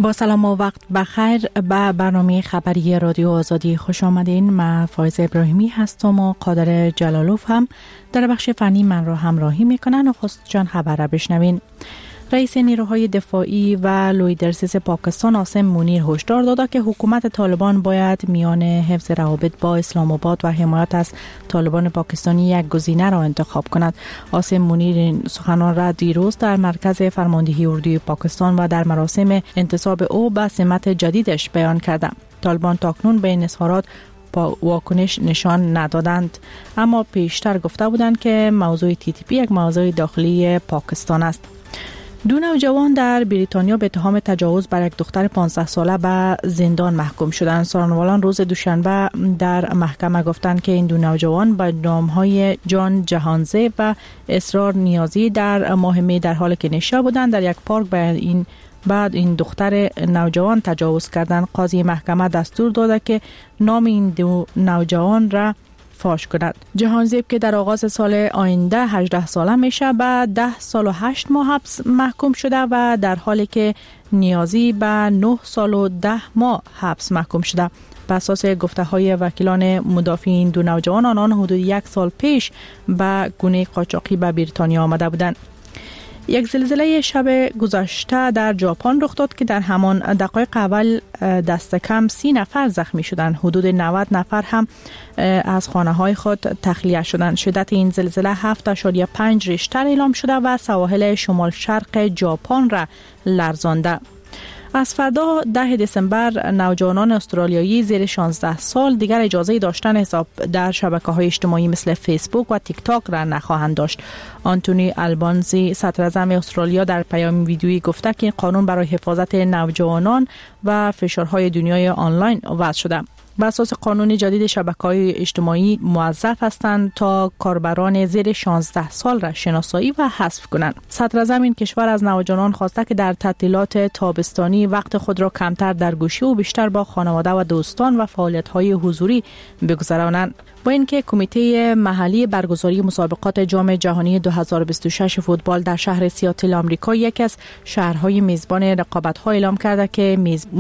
با سلام و وقت بخیر به برنامه خبری رادیو آزادی خوش آمدین. من فایزه ابراهیمی هستم و قادر جلالوف هم در بخش فنی من را همراهی میکنن. و خواست جان خبر را بشنوین. رئیس نیروهای دفاعی و لویدرسیس پاکستان عاصم مونیر هشدار داده که حکومت طالبان باید میان حفظ روابط با اسلام آباد و حمایت از طالبان پاکستانی یک گزینه را انتخاب کند. عاصم مونیر این سخنان را دیروز در مرکز فرماندهی اردوی پاکستان و در مراسم انتصاب او به سمت جدیدش بیان کرده. طالبان تاکنون به این اظهارات واکنش نشان ندادند، اما پیشتر گفته بودند که موضوع TTP یک موضوع داخلی پاکستان است. دو نوجوان در بریتانیا به اتهام تجاوز بر یک دختر 15 ساله به زندان محکوم شدند. سخنوران روز دوشنبه در محکمه گفتند که این دو نوجوان با نامهای جان جهانزی و اسرار نیازی در ماه می در حال که نشا بودند در یک پارک بعد این دختر نوجوان تجاوز کردند. قاضی محکمه دستور داده که نام این دو نوجوان را فاش کند. جهانزیب که در آغاز سال آینده 18 ساله میشه به 10 سال و 8 ماه حبس محکوم شده و در حالی که نیازی به 9 سال و 10 ماه حبس محکوم شده. بر اساس گفته های وکیلان مدافع این دو نوجوان آنان حدود 1 سال پیش به گونه قاچاقی به بریتانیا آمده بودند. یک زلزله شب گذشته در ژاپن رخ داد که در همان دقایق اول دست کم 30 نفر زخمی شدند. حدود 90 نفر هم از خانه های خود تخلیه شدند. شدت این زلزله 7.5 ریشتر اعلام شده و سواحل شمال شرق ژاپن را لرزانده. از فردا 10 دسامبر نوجوانان استرالیایی زیر 16 سال دیگر اجازه داشتن حساب در شبکه‌های اجتماعی مثل فیسبوک و تیک تاک را نخواهند داشت. آنتونی البانزی صدراعظم استرالیا در پیام ویدیویی گفته که این قانون برای حفاظت نوجوانان و فشارهای دنیای آنلاین وضع شده. بر اساس قانون جدید شبکه‌های اجتماعی موظف هستند تا کاربران زیر 16 سال را شناسایی و حذف کنند. صدراعظم این کشور از نوجوانان خواسته که در تعطیلات تابستانی وقت خود را کمتر در گوشی و بیشتر با خانواده و دوستان و فعالیت‌های حضوری بگذرانند. با اینکه کمیته محلی برگزاری مسابقات جام جهانی 2026 فوتبال در شهر سیاتل آمریکا یکی از شهرهای میزبان رقابت‌ها اعلام کرده که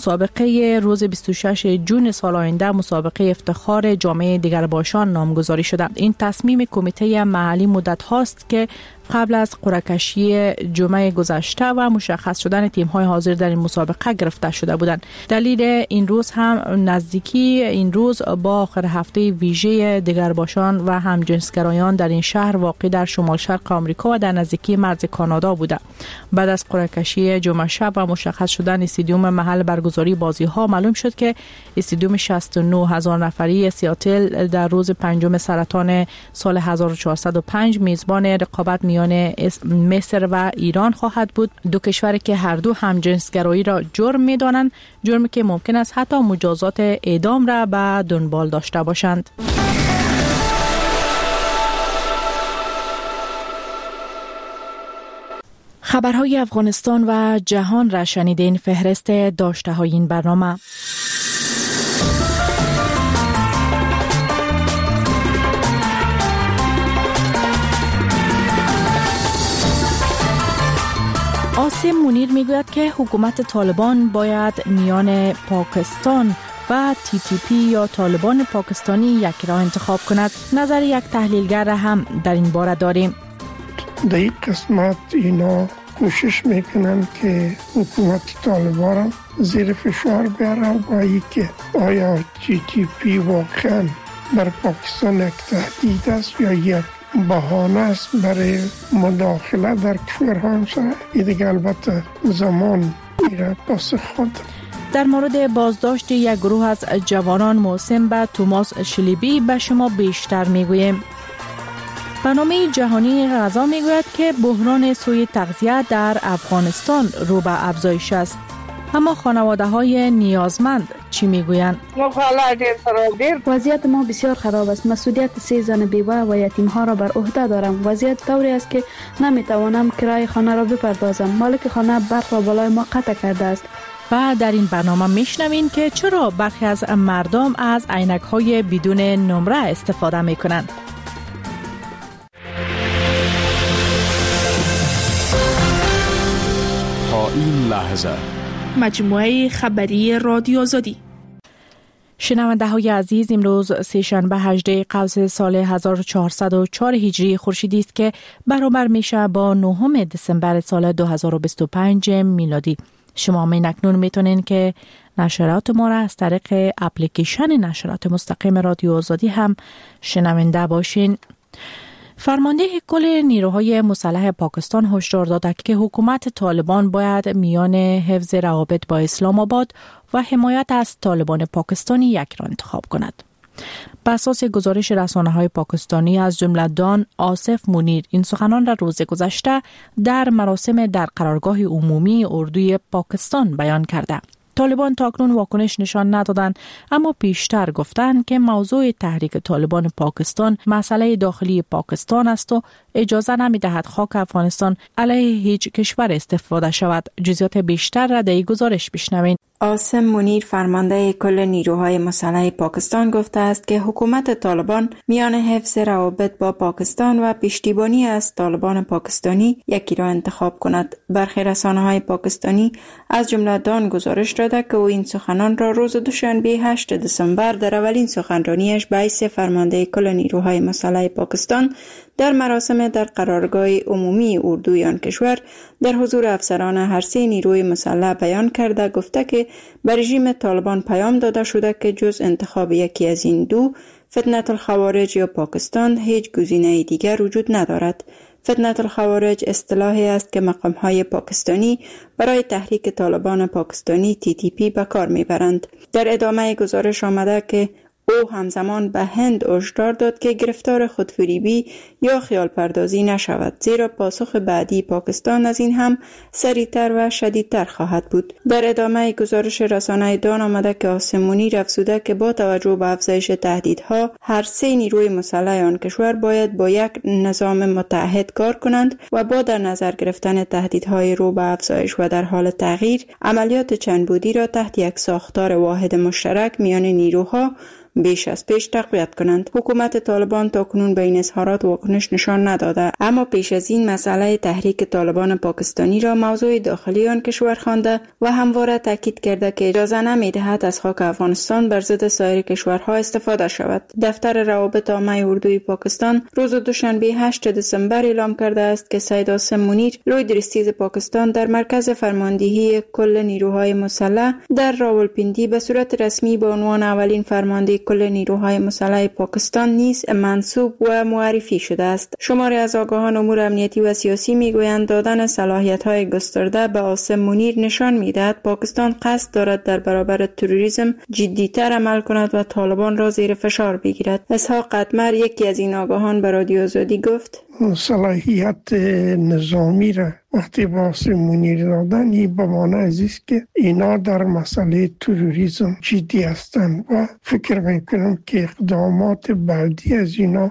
مسابقه روز 26 جون سال آینده مسابقه افتخار جامعه دیگرباشان نامگذاری شده. این تصمیم کمیته محلی مدت هاست که قبل از قرعه کشی جمعه گذشته و مشخص شدن تیم‌های حاضر در این مسابقه گرفته شده بودند. دلیل این روز هم نزدیکی این روز با آخر هفته ویژه دیگرباشان و همجنسگرایان در این شهر واقع در شمال شرق آمریکا و در نزدیکی مرز کانادا بوده. بعد از قرعه کشی جمعه شب و مشخص شدن استادیوم محل برگزاری بازی‌ها معلوم شد که استادیوم 69,000 نفری سیاتل در روز 5 سرطان سال 1405 میزبان رقابت میان مصر و ایران خواهد بود. دو کشوری که هر دو همجنسگرایی را جرم می‌دانند، جرمی که ممکن است حتی مجازات اعدام را به دنبال داشته باشند. خبرهای افغانستان و جهان را شنیدین. فهرست داشته‌های این برنامه. عاصم مونیر میگوید که حکومت طالبان باید میان پاکستان و TTP یا طالبان پاکستانی یک راه انتخاب کند. نظر یک تحلیلگر هم در این باره داریم. در این قسمت اینا کوشش میکنن که حکومت طالبان را زیر فشار بیارن با اینکه آیا TTP واقعا بر پاکستان یک تهدید است یا یک بهانه است برای مداخله در کشورها همسایه. این دیگه البته زمان میره پاسخ خود. در مورد بازداشت یک گروه از جوانان موسم به توماس شلیبی به شما بیشتر میگوییم. برنامه جهانی غذا میگوید که بحران سوء تغذیه در افغانستان رو به افزایش است. اما خانواده‌های نیازمند چی میگویند؟ وضعیت ما بسیار خراب است. مسئولیت 3 زن بیوه و یتیم‌ها را بر عهده دارم. وضعیت طوری است که نمیتوانم کرایه خانه را بپردازم. مالک خانه برق را بالای ما قطع کرده است. و در این برنامه میشنوین که چرا برخی از مردم از عینک‌های بدون نمره استفاده میکنند. تا این لحظه مجموعه خبری رادیو آزادی. شنونده های عزیز، امروز سه‌شنبه 18 قوس سال 1404 هجری خورشیدی است که برابر میشه با 9 دسامبر سال 2025 میلادی. شما اکنون میتونین که نشرات ما را از طریق اپلیکیشن نشرات مستقیم رادیو آزادی هم شنونده باشین. فرمانده کل نیروهای مسلح پاکستان هشدار داده که حکومت طالبان باید میان حفظ روابط با اسلام آباد و حمایت از طالبان پاکستانی یک را انتخاب کند. بر اساس گزارش رسانه‌های پاکستانی از جمله دان آصف منیر این سخنان را روز گذشته در مراسم در قرارگاه عمومی اردوی پاکستان بیان کرده. طالبان تاکنون واکنش نشان ندادند، اما پیشتر گفتند که موضوع تحریک طالبان پاکستان مسئله داخلی پاکستان است و اجازه نمی‌دهد خاک افغانستان علیه هیچ کشور استفاده شود. جزئیات بیشتر را در این گزارش بشنوید. آصف منیر فرمانده کل نیروهای مسلح پاکستان گفته است که حکومت طالبان میان حفظ روابط با پاکستان و پشتیبانی از طالبان پاکستانی یکی را انتخاب کند. برخی رسانه‌های پاکستانی از جمله دان گزارش داده که او این سخنان را روز دوشنبه 8 دسامبر در اولین سخنرانیش به حیث فرمانده کل نیروهای مسلح پاکستان در مراسم در قرارگاه عمومی اردوی آن کشور در حضور افسران هر سه نیروی مسلح بیان کرده گفته که به رژیم طالبان پیام داده شده که جز انتخاب یکی از این دو، فتنه الخوارج یا پاکستان، هیچ گزینه دیگر وجود ندارد. فتنه الخوارج اصطلاحی است که مقام‌های پاکستانی برای تحریک طالبان پاکستانی TTP به کار میبرند. در ادامه گزارش آمده که او همزمان به هند هشدار داد که گرفتار خودفریبی یا خیال پردازی نشود، زیرا پاسخ بعدی پاکستان از این هم سریعتر و شدیدتر خواهد بود. در ادامه گزارش رسانه دان آمده که آصف منیر افزوده که با توجه به افزایش تهدیدها هر سه نیروی مسلح آن کشور باید با یک نظام متحد کار کنند و با در نظر گرفتن تهدیدهای رو به افزایش و در حال تغییر عملیات چندبعدی را تحت یک ساختار واحد مشترک میان نیروها بیش از پیش تقویت کنند. حکومت طالبان تاکنون به این اظهارات واکنش نشان نداده، اما پیش از این مسئله تحریک طالبان پاکستانی را موضوع داخلی آن کشور خوانده و همواره تاکید کرده که اجازه نمی‌دهد از خاک افغانستان بر ضد سایر کشورها استفاده شود. دفتر روابط عامه اردوی پاکستان روز دوشنبه 8 دسامبر اعلام کرده است که سید آصف منیر لوی درستیز پاکستان در مرکز فرماندهی کل نیروهای مسلح در راولپیندی به صورت رسمی به عنوان اولین فرمانده کل نیروهای مسلح پاکستان نیز منصوب و معرفی شده است. شماری از آگاهان امور امنیتی و سیاسی میگویند دادن صلاحیت‌های گسترده به آصف منیر نشان می‌دهد پاکستان قصد دارد در برابر تروریسم جدی‌تر عمل کند و طالبان را زیر فشار بگیرد. اسحاق قطمر، یکی از این آگاهان، به رادیو آزادی گفت: صلاحیت نظامی را وقتی با آصف منیر دادن، این به معنی است که اینا در مسئله تروریسم جدی هستند و فکر میکنم که اقدامات بعدی از اینا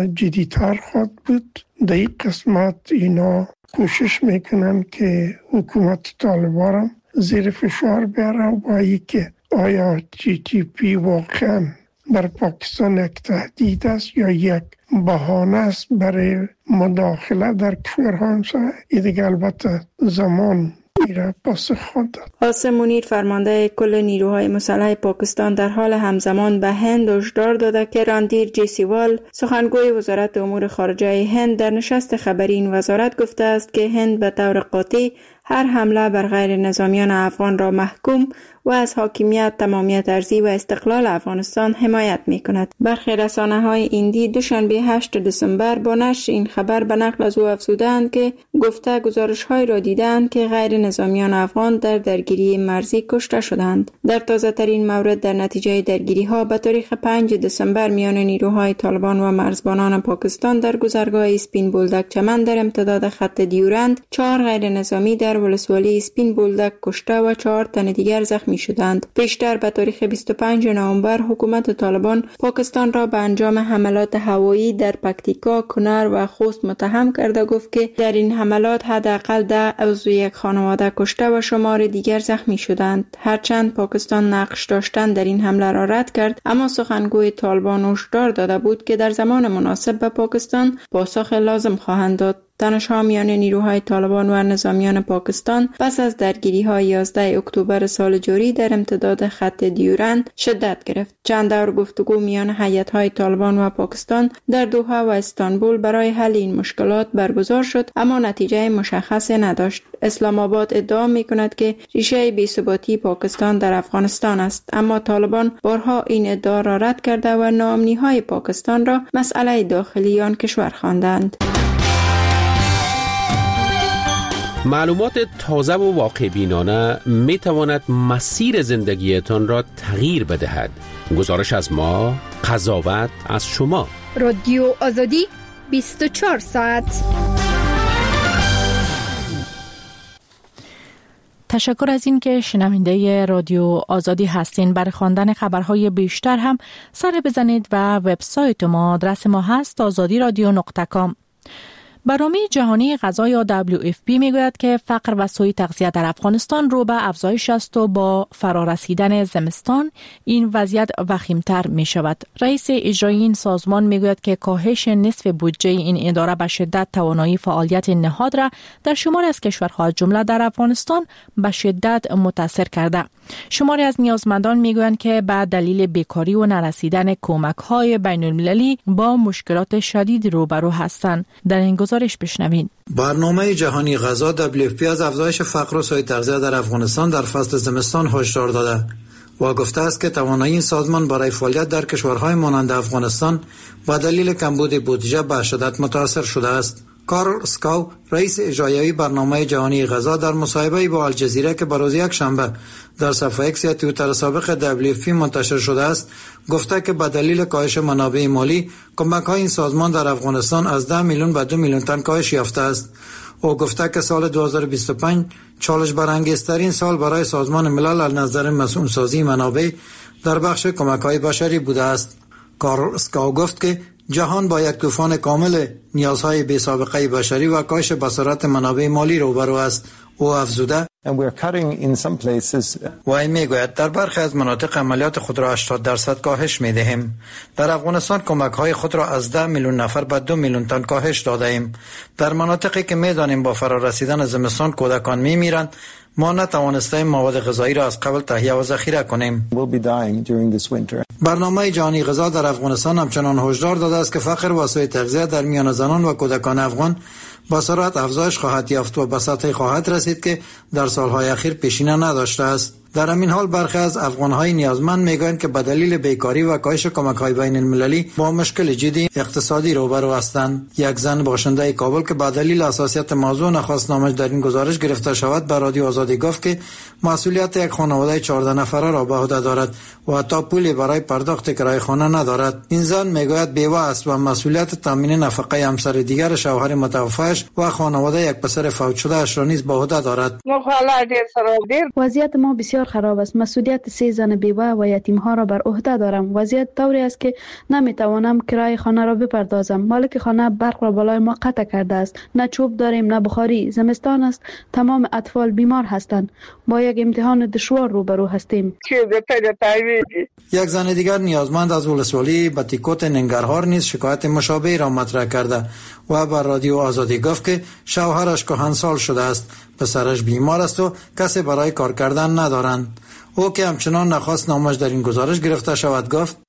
جدیتر خواهد بود. در این قسمت اینا کوشش میکنن که حکومت طالبان را زیر فشار بیارن و ای که آیا TTP واقعا بر پاکستان یک تهدید است یا یک بهانه است برای مداخله در کشورها همسایه. این دیگه البته زمان میره پاسخ خواهد داد. آصف منیر فرمانده کل نیروهای مسلح پاکستان در حال همزمان به هند هشدار داده که راندیر جیسیوال، سخنگوی وزارت امور خارجه هند، در نشست خبری این وزارت گفته است که هند به طور قاطع هر حمله بر غیر نظامیان افغان را محکوم و از حاکمیت، تمامیت ارضی و استقلال افغانستان حمایت می کند. برخی رسانه‌های هندی دوشنبه 8 دسامبر با نشر این خبر به نقل از او افزودند که گفته گزارش‌هایی را دیدند که غیر نظامیان افغان در درگیری مرزی کشته شدند. در تازه‌ترین مورد، در نتیجه درگیری‌ها به تاریخ 5 دسامبر میان نیروهای طالبان و مرزبانان پاکستان در گذرگاه اسپین بولدک چمن در امتداد خط دیورند 4 غیر نظامی در ولسوالی اسپین بولدک کشته و 4 تن دیگر زخمی شدند. پیشتر به تاریخ 25 نوامبر حکومت طالبان پاکستان را به انجام حملات هوایی در پکتیکا، کنر و خوست متهم کرده گفت که در این حملات حداقل 10 عضو یک خانواده کشته و شمار دیگر زخمی شدند. هرچند پاکستان نقش داشتن در این حمله را رد کرد، اما سخنگوی طالبان هشدار داده بود که در زمان مناسب به پاکستان پاسخ لازم خواهند داد. تنش‌ها میان نیروهای طالبان و نظامیان پاکستان پس از درگیری‌های 11 اکتبر سال جاری در امتداد خط دیورند شدت گرفت. چند دور گفتگو میان هیئت‌های طالبان و پاکستان در دوحه و استانبول برای حل این مشکلات برگزار شد، اما نتیجه مشخصی نداشت. اسلام آباد ادعا می‌کند که ریشه بی‌ثباتی پاکستان در افغانستان است، اما طالبان بارها این ادعا را رد کرده و ناامنی‌های پاکستان را مسئله داخلی آن کشور خواندند. معلومات تازه و واقع بینانه می تواند مسیر زندگیتان را تغییر بدهد. گزارش از ما، قضاوت از شما. رادیو آزادی 24 ساعت. تشکر از این که شنونده رادیو آزادی هستین. برای خواندن خبرهای بیشتر هم سر بزنید و وبسایت ما، آدرس ما هست azadiradio.com. برنامه جهانی غذا یا WFP میگوید که فقر و سوء تغذیه در افغانستان رو به افزایش است و با فرارسیدن زمستان این وضعیت وخیمتر می شود. رئیس اجرایی این سازمان میگوید که کاهش نصف بودجه این اداره به شدت توانایی فعالیت نهاد را در شمار از کشورها از جمله در افغانستان به شدت متاثر کرده. شماری از نیازمندان میگویند که به دلیل بیکاری و نرسیدن کمک‌های بین‌المللی با مشکلات شدید روبرو هستند. در این گزارش بشنوید. برنامه جهانی غذا WFP از افزایش فقر و سوء تغذیه در افغانستان در فصل زمستان هشدار داده و گفته است که توانایی این سازمان برای فعالیت در کشورهای مانند افغانستان با دلیل کمبود بودجه به شدت متاثر شده است. کارل اسکاو، رئیس اجرایی برنامه جهانی غذا، در مصاحبه با الجزیره که بروز یک شنبه در صفحه ایکس یا توییتر سابق WFP منتشر شده است، گفته که به دلیل کاهش منابع مالی کمک‌های این سازمان در افغانستان از 10 میلیون به 2 میلیون تن کاهش یافته است. او گفته که سال 2025 چالش برانگیزترین سال برای سازمان ملل از نظر مسئول‌سازی منابع در بخش کمک‌های بشری بوده است. کارل اسکاو گفت که جهان با یک طوفان کامل نیازهای بی سابقه بشری و کاهش بصارت منابع مالی روبرو است. او افزوده و این میگوید در برخی از مناطق عملیات خود را 80% کاهش میدهیم. در افغانستان کمک های خود را از 10 میلیون نفر به 2 میلیون تن کاهش داده ایم. در مناطقی که میدانیم با فرارسیدن زمستان کودکان میمیرند، ما نتوانستیم مواد غذایی را از قبل تهیه و ذخیره کنیم. برنامه جهانی غذا در افغانستان همچنان هشدار داده است که فقر و سوء تغذیه در میان زنان و کودکان افغان با سرعت افزایش خواهد یافت و به سطحی خواهد رسید که در سالهای اخیر پیشینه نداشته است. در همین حال برخی از افغان‌های نیازمند میگویند که به دلیل بیکاری و کاهش کمک‌های بین‌المللی با مشکل جدی اقتصادی روبرو هستند. یک زن باشنده کابل که به دلیل حساسیت موضوع نخواست نامش در این گزارش گرفته شود، به رادیو آزادی گفت که مسئولیت یک خانواده 14 نفره را به عهده دارد و حتی پولی برای پرداخت کرایه خانه ندارد. این زن میگوید بیوه است و مسئولیت تامین نفقه همسر دیگر شوهر متوفیش و خانواده یک پسر فوت شده اش را نیز به عهده دارد. وضعیت ما بسیار خراب است. مسئولیت 3 زن بیوه و یتیم ها را بر عهده دارم. وضعیت طوری است که نمیتوانم کرایه خانه را بپردازم. مالک خانه برق را بالای ما قطع کرده است. نه چوب داریم نه بخاری. زمستان است. تمام اطفال بیمار هستند. با یک امتحان دشوار روبرو هستیم. یک زن دیگر نیازمند از ولسوالی بتیکوت ننگرهار نیز شکایت مشابه را مطرح کرده و بر رادیو آزادی گفت که شوهرش کهنسال شده است، پسرش بیمار است و کسی برای کار کردن ندارند. او که همچنان نخواست نامش در این گزارش گرفته شود گفت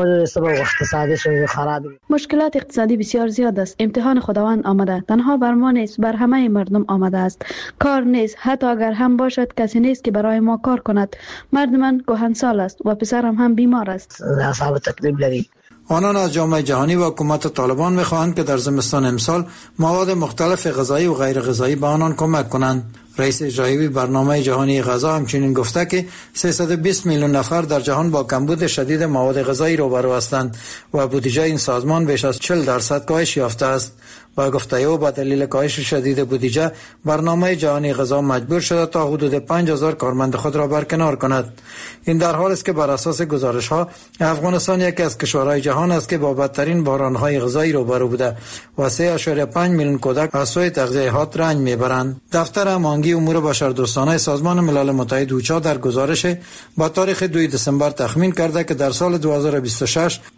مشکلات اقتصادی بسیار زیاد است. امتحان خداوند آمده. تنها بر ما نیست، بر همه مردم آمده است. کار نیست. حتی اگر هم باشد کسی نیست که برای ما کار کند. مرد من کهنسال است و پسرم هم بیمار است. آنان از جامعه جهانی و حکومت طالبان می‌خواهند که در زمستان امسال مواد مختلف غذایی و غیر غذایی به آنان کمک کنند. رئیس اجرایی برنامه جهانی غذا همچنین گفته که 320 میلیون نفر در جهان با کمبود شدید مواد غذایی روبرو هستند و بودجه این سازمان بیش از 40% کاهش یافته است. با گفته او با دلیل کاهش شدید بودجه برنامه جهانی غذا مجبور شده تا حدود 5000 کارمند خود را برکنار کند. این در حالی است که بر اساس گزارش‌ها افغانستان یکی از کشورهای جهان است که با بدترین بحران‌های غذایی روبرو بوده و 3.5 میلیون کودک از سوء تغذیه حاد رنج میبرند. دفتر هماهنگی امور بشردوستانه سازمان ملل متحد اوچا در گزارش با تاریخ 2 دسامبر تخمین کرده که در سال 2026